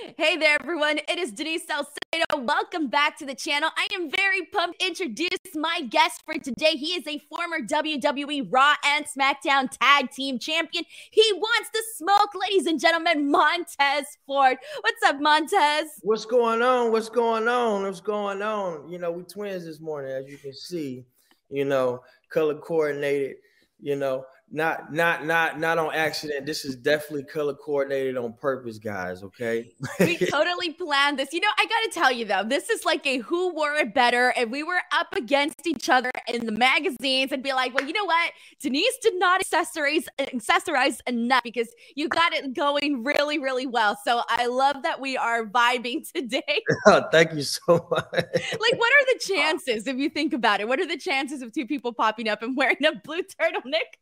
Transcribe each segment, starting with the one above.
Hey there, everyone. It is Denise Salcedo. Welcome back to the channel. I am very pumped to introduce my guest for today. He is a former WWE Raw and SmackDown Tag Team Champion. He wants the smoke, ladies and gentlemen, Montez Ford. What's up, Montez? What's going on? What's going on? What's going on? You know, we twins this morning, as you can see, color coordinated, not on accident. This is definitely color coordinated on purpose, guys. Okay. We totally planned this. I got to tell you though, this is like a who wore it better. And we were up against each other in the magazines and be like, well, you know what? Denise did not accessorize enough because you got it going really, really well. So I love that we are vibing today. Thank you so much. Like, what are the chances, if you think about it? What are the chances of two people popping up and wearing a blue turtleneck?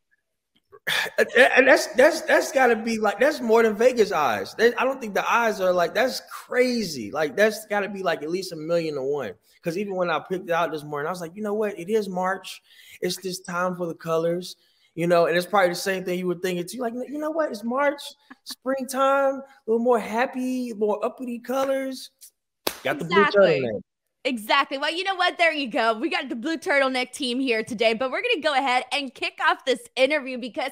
And that's got to be like, that's more than Vegas eyes. I don't think the eyes are like, that's crazy. Like, that's got to be like at least 1,000,000 to 1. Because even when I picked it out this morning, I was like, you know what? It is March. It's this time for the colors, and it's probably the same thing you were thinking too. Like, you know what? It's March, springtime, a little more happy, more uppity colors. Got the blue turtleneck. Exactly. Well, you know what? There you go. We got the blue turtleneck team here today, but we're going to go ahead and kick off this interview because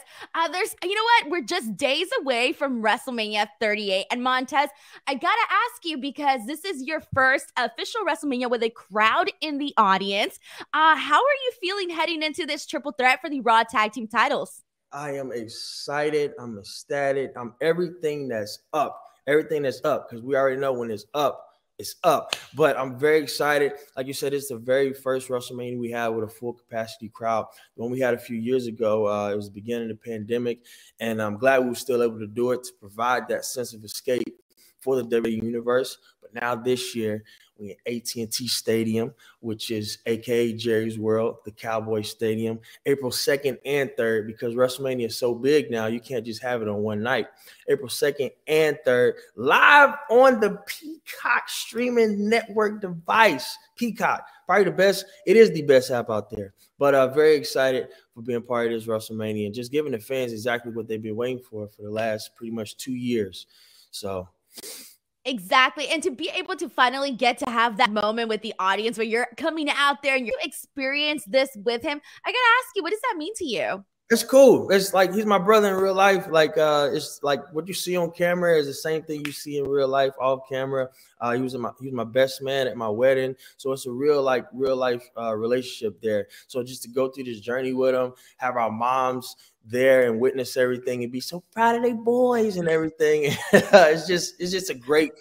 we're just days away from WrestleMania 38. And Montez, I got to ask you, because this is your first official WrestleMania with a crowd in the audience. How are you feeling heading into this triple threat for the Raw Tag Team titles? I am excited. I'm ecstatic. I'm everything that's up. Everything that's up, because we already know when it's up. It's up, but I'm very excited. Like you said, it's the very first WrestleMania we had with a full capacity crowd. The one we had a few years ago, it was the beginning of the pandemic, and I'm glad we were still able to do it to provide that sense of escape for the WWE Universe. But now this year, we're in AT&T Stadium, which is AKA Jerry's World, the Cowboy Stadium, April 2nd and 3rd, because WrestleMania is so big now, you can't just have it on one night. April 2nd and 3rd, live on the Peacock streaming network device. Peacock, probably the best. It is the best app out there. But very excited for being part of this WrestleMania and just giving the fans exactly what they've been waiting for the last pretty much 2 years. So... Exactly. And to be able to finally get to have that moment with the audience where you're coming out there and you experience this with him, I got to ask you, what does that mean to you? It's cool. It's like he's my brother in real life. Like it's like what you see on camera is the same thing you see in real life off camera. He was my best man at my wedding, so it's a real life relationship there. So just to go through this journey with him, have our moms there and witness everything and be so proud of their boys and everything. It's just a great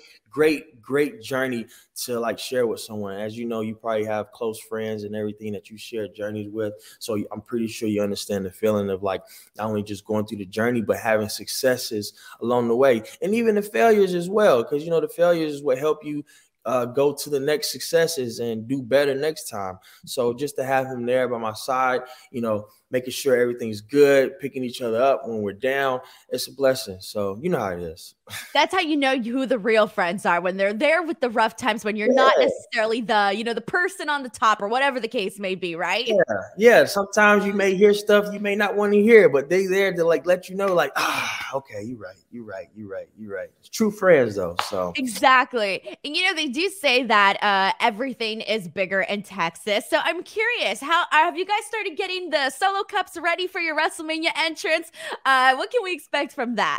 journey to like share with someone. As you know, you probably have close friends and everything that you share journeys with. So I'm pretty sure you understand the feeling of like not only just going through the journey, but having successes along the way, and even the failures as well. Because the failures is what help you go to the next successes and do better next time. So just to have him there by my side, making sure everything's good, picking each other up when we're down, it's a blessing. So you know how it is. That's how you know who the real friends are, when they're there with the rough times, when you're not necessarily the person on the top or whatever the case may be, right? Yeah. Sometimes you may hear stuff you may not want to hear, but they there to like let you know, like, okay, you're right. It's true friends though. So exactly. And they do say that everything is bigger in Texas. So I'm curious, how have you guys started getting the solo cups ready for your WrestleMania entrance? What can we expect from that?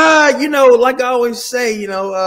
Like I always say,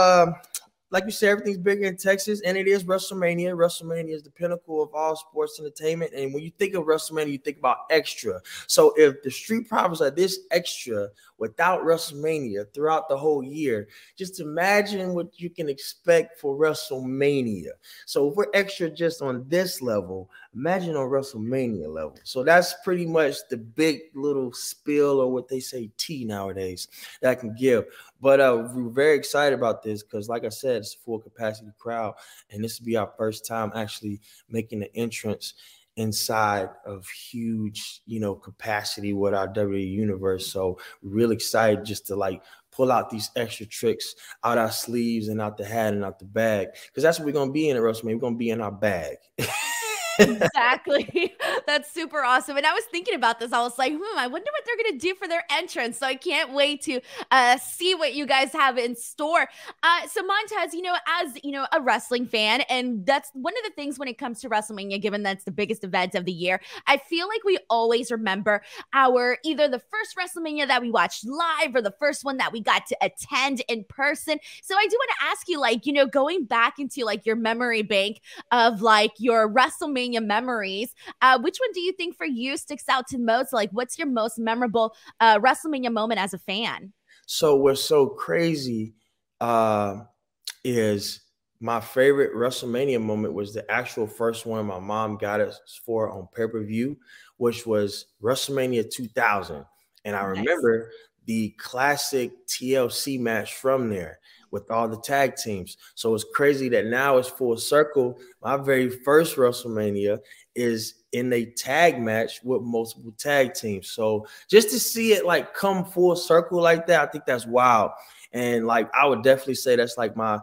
like you said, everything's bigger in Texas, and it is WrestleMania. WrestleMania is the pinnacle of all sports entertainment. And when you think of WrestleMania, you think about extra. So if the Street Profits are this extra without WrestleMania throughout the whole year, just imagine what you can expect for WrestleMania. So if we're extra just on this level, imagine on WrestleMania level. So that's pretty much the big little spill, or what they say tea nowadays, that I can give. But we're very excited about this because, like I said, it's a full capacity crowd, and this will be our first time actually making an entrance inside of huge, capacity with our WWE Universe. So we're really excited just to like pull out these extra tricks out our sleeves and out the hat and out the bag, because that's what we're going to be in at WrestleMania. We're going to be in our bag. Exactly. That's super awesome. And I was thinking about this. I was like, I wonder what they're gonna do for their entrance. So I can't wait to see what you guys have in store. So Montez, as a wrestling fan, and that's one of the things when it comes to WrestleMania, given that's the biggest event of the year, I feel like we always remember our either the first WrestleMania that we watched live or the first one that we got to attend in person. So I do want to ask you, going back into your memory bank of your WrestleMania memories. Which one do you think for you sticks out to most? What's your most memorable WrestleMania moment as a fan? So what's so crazy is my favorite WrestleMania moment was the actual first one my mom got us for on pay-per-view, which was WrestleMania 2000. And I Nice. remember the classic TLC match from there with all the tag teams. So it's crazy that now it's full circle. My very first WrestleMania is in a tag match with multiple tag teams. So just to see it come full circle like that, I think that's wild. And I would definitely say that's my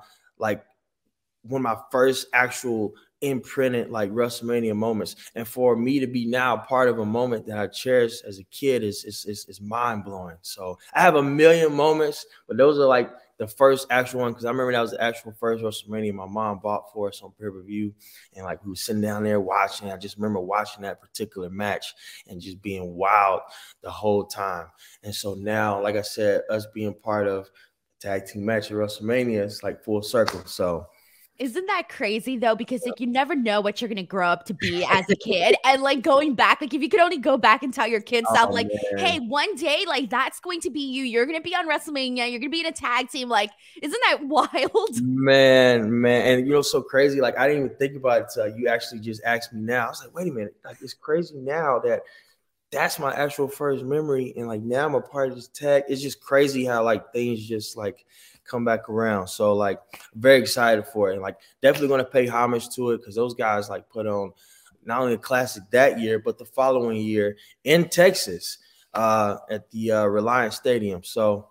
one of my first actual imprinted WrestleMania moments. And for me to be now part of a moment that I cherished as a kid is mind blowing. So I have a million moments, but those are the first actual one, because I remember that was the actual first WrestleMania my mom bought for us on pay-per-view. And we were sitting down there watching. I just remember watching that particular match and just being wild the whole time. And so now, like I said, us being part of tag team match at WrestleMania, it's full circle. So Isn't that crazy though? Because you never know what you're gonna grow up to be as a kid. And going back, if you could only go back and tell your kid self, oh hey, man. one day, that's going to be you. You're gonna be on WrestleMania, you're gonna be in a tag team. Isn't that wild? Man, and so crazy. I didn't even think about it till you actually just asked me now. I was like, wait a minute, it's crazy now that that's my actual first memory, and now I'm a part of this tag. It's just crazy how things just come back around. So very excited for it, and definitely going to pay homage to it, because those guys put on not only a classic that year but the following year in Texas at the Reliance Stadium. So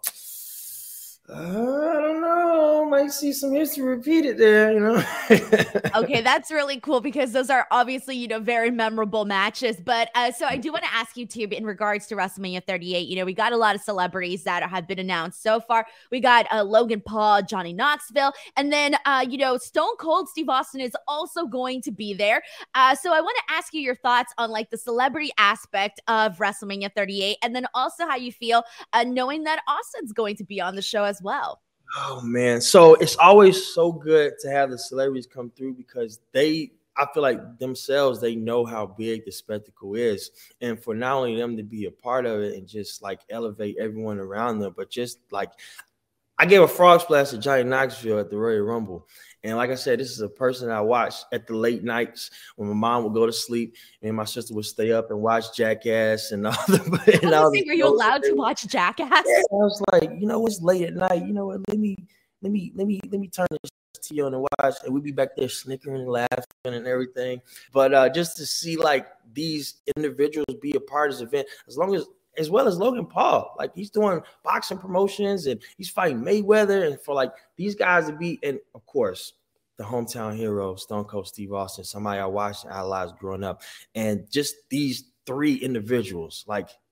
I don't know, might see some history repeated there. Okay, that's really cool because those are obviously, very memorable matches. But so I do want to ask you too, in regards to WrestleMania 38, we got a lot of celebrities that have been announced so far. We got Logan Paul, Johnny Knoxville, and then, Stone Cold Steve Austin is also going to be there. So I want to ask you your thoughts on the celebrity aspect of WrestleMania 38, and then also how you feel knowing that Austin's going to be on the show as well. Oh man, so it's always so good to have the celebrities come through, because I feel like themselves, they know how big the spectacle is, and for not only them to be a part of it and just elevate everyone around them, but just I gave a frog splash to Johnny Knoxville at the Royal Rumble. And like I said, this is a person I watched at the late nights when my mom would go to sleep and my sister would stay up and watch Jackass and all the I and was all say, the were you shows allowed that to they watch Jackass? yeah, I was like, it's late at night. You know what? Let me turn this TV on and watch, and we'd be back there snickering and laughing and everything. But just to see these individuals be a part of this event, as well as Logan Paul, he's doing boxing promotions and he's fighting Mayweather, and for these guys to be, and of course the hometown hero Stone Cold Steve Austin, somebody I watched and idolized growing up, and just these three individuals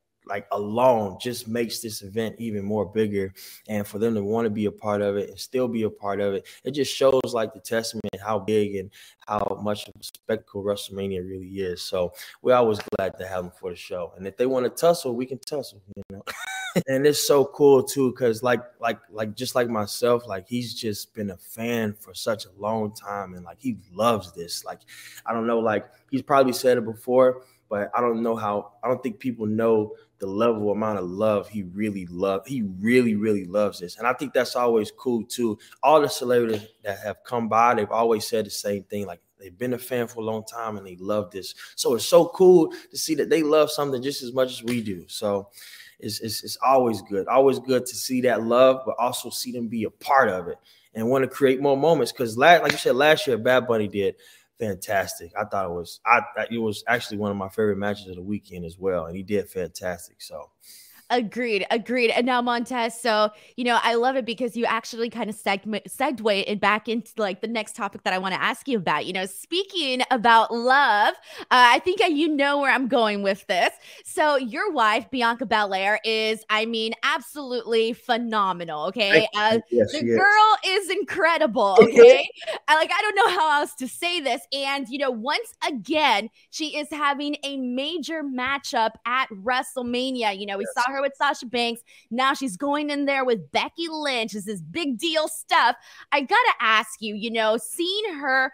alone just makes this event even more bigger. And for them to want to be a part of it and still be a part of it, it just shows the testament how big and how much of a spectacle WrestleMania really is. So we're always glad to have them for the show, and if they want to tussle, we can tussle. And it's so cool too, because just like myself, he's just been a fan for such a long time, and he loves this. I don't know, he's probably said it before, but I don't think people know the level amount of love he really really loves this. And I think that's always cool too. All the celebrities that have come by, they've always said the same thing. They've been a fan for a long time and they love this. So it's so cool to see that they love something just as much as we do. So it's always good to see that love, but also see them be a part of it and want to create more moments. Because like you said, last year Bad Bunny did fantastic. I thought it was actually one of my favorite matches of the weekend as well, and he did fantastic. So Agreed, agreed. And now Montez, so I love it because you actually kind of segued it back into like the next topic that I want to ask you about. Speaking about love, I think you know where I'm going with this. So your wife, Bianca Belair, is, I mean, absolutely phenomenal. Okay, Yes, the she is. girl is incredible. Okay, I don't know how else to say this. And once again, she is having a major matchup at WrestleMania. We saw her with Sasha Banks. Now she's going in there with Becky Lynch. This is big deal stuff. I gotta ask you, seeing her,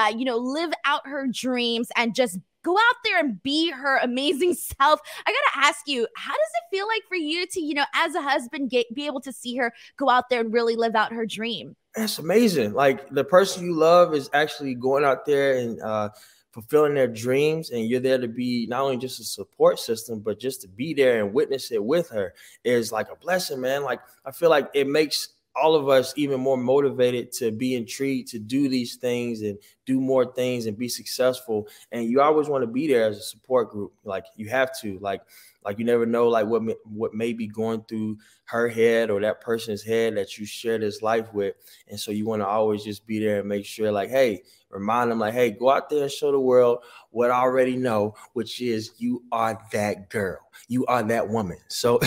live out her dreams and just go out there and be her amazing self. I gotta ask you, how does it feel like for you to, as a husband, be able to see her go out there and really live out her dream? That's amazing. Like the person you love is actually going out there and fulfilling their dreams, and you're there to be not only just a support system, but just to be there and witness it with her is like a blessing, man. Like I feel like it makes all of us even more motivated to be intrigued to do these things and do more things and be successful. And you always want to be there as a support group. Like you have to, like you never know like what may be going through her head or that person's head that you share this life with. And so you want to always just be there and make sure like, hey, remind them like, hey, go out there and show the world what I already know, which is you are that girl. You are that woman. So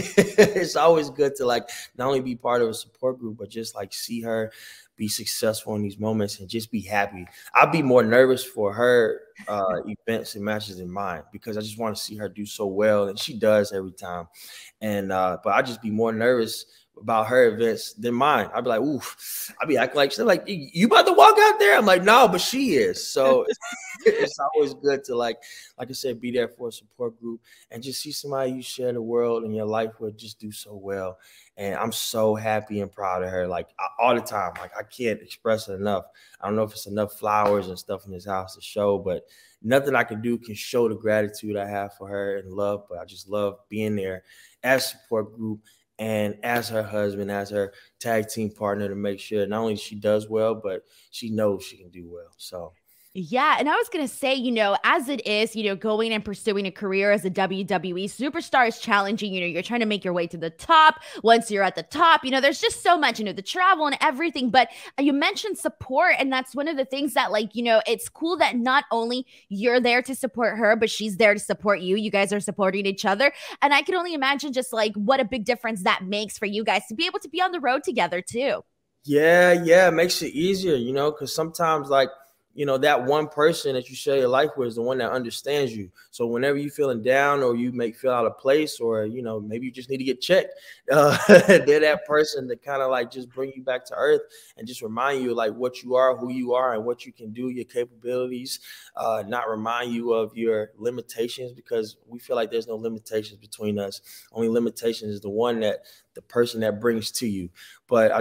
it's always good to like not only be part of a support group, but just like see her be successful in these moments and just be happy. I'd be more nervous for her events and matches than mine because I just want to see her do so well. And she does every time. And but I just be more nervous about her events than mine. I'd be like, oof. I'd be acting like, she's like, you about to walk out there? I'm like, no, but she is. So it's always good to like I said, be there for a support group and just see somebody you share the world and your life with just do so well. And I'm so happy and proud of her, like all the time. Like I can't express it enough. I don't know if it's enough flowers and stuff in this house to show, but nothing I can do can show the gratitude I have for her and love. But I just love being there as a support group and as her husband, as her tag team partner to make sure not only she does well, but she knows she can do well. So. Yeah. And I was going to say, as it is, going and pursuing a career as a WWE superstar is challenging. You're trying to make your way to the top. Once you're at the top, there's just so much, the travel and everything. But you mentioned support. And that's one of the things that, like, it's cool that not only you're there to support her, but she's there to support you. You guys are supporting each other. And I can only imagine just like what a big difference that makes for you guys to be able to be on the road together, too. Yeah. It makes it easier, because sometimes like, that one person that you share your life with is the one that understands you. So whenever you're feeling down or you may feel out of place or, maybe you just need to get checked, they're that person that kind of like just bring you back to earth and just remind you like what you are, who you are, and what you can do, your capabilities, not remind you of your limitations because we feel like there's no limitations between us. Only limitation is the one that the person that brings to you. But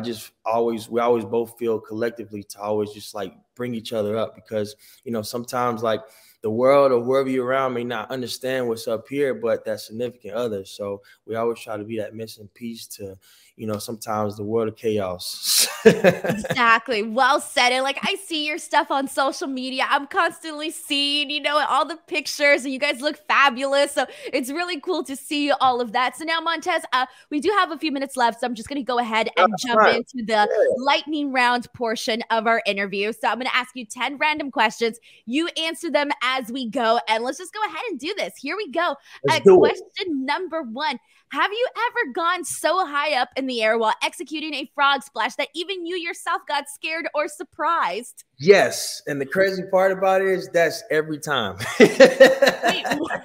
we always both feel collectively to always just like bring each other up because, sometimes like the world or whoever you're around may not understand what's up here, but that's significant others. So we always try to be that missing piece to, sometimes the world of chaos. Exactly. Well said. And like I see your stuff on social media. I'm constantly seeing, all the pictures and you guys look fabulous. So it's really cool to see all of that. So now, Montez, we do have a few minutes left. So I'm just going to go ahead and jump into the lightning round portion of our interview. So I'm going to ask you 10 random questions. You answer them as we go. And let's just go ahead and do this. Here we go. Question number 1. Have you ever gone so high up in the air while executing a frog splash that even you yourself got scared or surprised? Yes. And the crazy part about it is that's every time. Wait, what?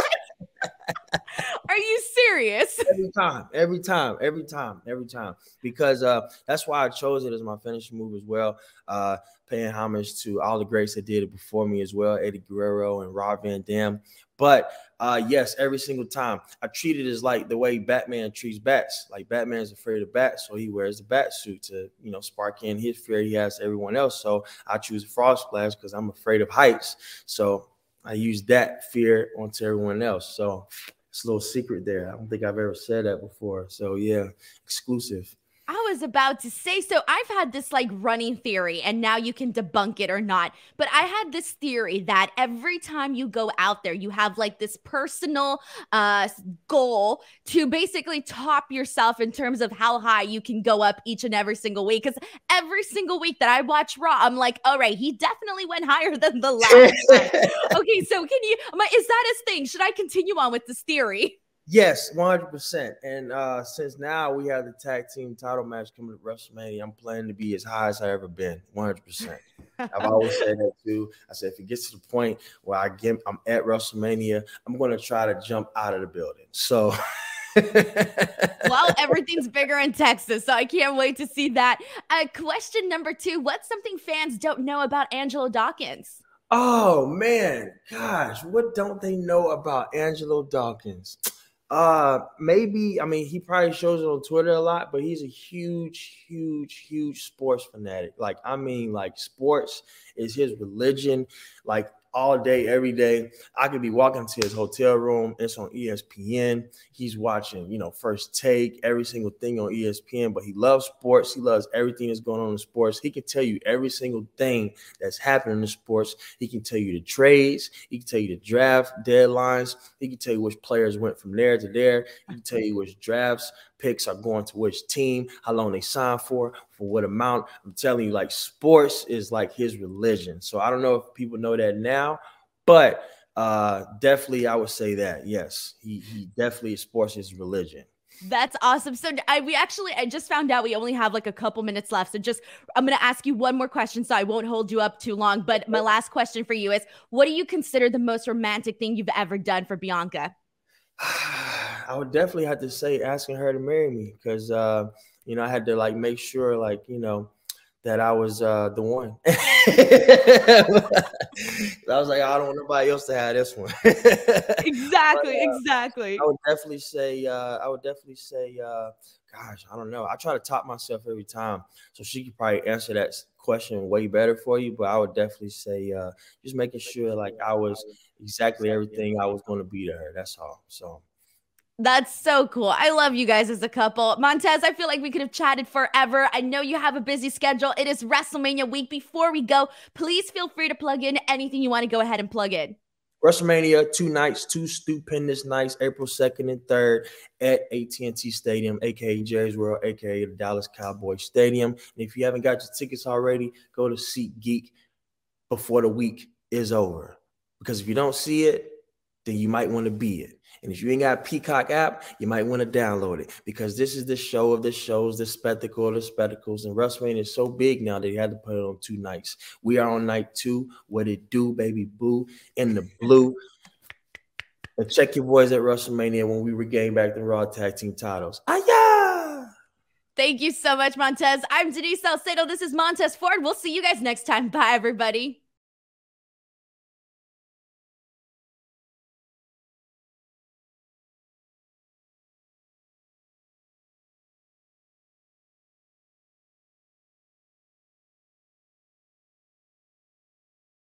Are you serious? Every time. Because that's why I chose it as my finishing move as well. Paying homage to all the greats that did it before me as well, Eddie Guerrero and Rob Van Dam. But yes, every single time I treat it as like the way Batman treats bats. Like Batman is afraid of bats, so he wears the bat suit to, spark in his fear he has to everyone else. So I choose frog splash because I'm afraid of heights. So I use that fear onto everyone else. So it's a little secret there. I don't think I've ever said that before. So yeah, exclusive. Oh, was about to say, so I've had this like running theory, and now you can debunk it or not. But I had this theory that every time you go out there, you have like this personal goal to basically top yourself in terms of how high you can go up each and every single week. Because every single week that I watch Raw, I'm like, all right, he definitely went higher than the last time. Okay, so can you, is that his thing? Should I continue on with this theory? Yes, 100%. And since now we have the tag team title match coming to WrestleMania, I'm planning to be as high as I ever been. 100%. I've always said that too. I said if it gets to the point where I'm at WrestleMania, I'm going to try to jump out of the building. So. Well, everything's bigger in Texas, so I can't wait to see that. Question number 2: what's something fans don't know about Angelo Dawkins? Oh man, gosh, what don't they know about Angelo Dawkins? Maybe, I mean, he probably shows it on Twitter a lot, but he's a huge sports fanatic. Like, I mean, like, sports is his religion. Like, all day, every day. I could be walking to his hotel room. It's on ESPN. He's watching, First Take, every single thing on ESPN. But he loves sports. He loves everything that's going on in sports. He can tell you every single thing that's happening in sports. He can tell you the trades. He can tell you the draft deadlines. He can tell you which players went from there to there. He can tell you which drafts picks are going to which team, how long they signed for what amount. I'm telling you, like, sports is like his religion. So I don't know if people know that now, but definitely I would say that, yes, he definitely sports his religion. That's awesome. So I just found out we only have like a couple minutes left. So I'm going to ask you one more question so I won't hold you up too long. But my last question for you is, what do you consider the most romantic thing you've ever done for Bianca? I would definitely have to say asking her to marry me because, I had to like make sure that I was the one. I was like, I don't want nobody else to have this one. Exactly. I would definitely say, gosh, I don't know. I try to top myself every time. So she could probably answer that question way better for you. But I would definitely say just making sure like I was exactly everything I was going to be to her. That's all. So. That's so cool. I love you guys as a couple. Montez, I feel like we could have chatted forever. I know you have a busy schedule. It is WrestleMania week. Before we go, please feel free to plug in anything you want to go ahead and plug in. WrestleMania, 2 nights, 2 stupendous nights, April 2nd and 3rd at AT&T Stadium, a.k.a. Jerry's World, a.k.a. the Dallas Cowboys Stadium. And if you haven't got your tickets already, go to SeatGeek before the week is over. Because if you don't see it, then you might want to be it. And if you ain't got a Peacock app, you might want to download it because this is the show of the shows, the spectacle of the spectacles. And WrestleMania is so big now that they had to put it on 2 nights. We are on night 2. What it do, baby boo, in the blue. And check your boys at WrestleMania when we regain back the Raw Tag Team titles. Aya! Thank you so much, Montez. I'm Denise Salcedo. This is Montez Ford. We'll see you guys next time. Bye, everybody.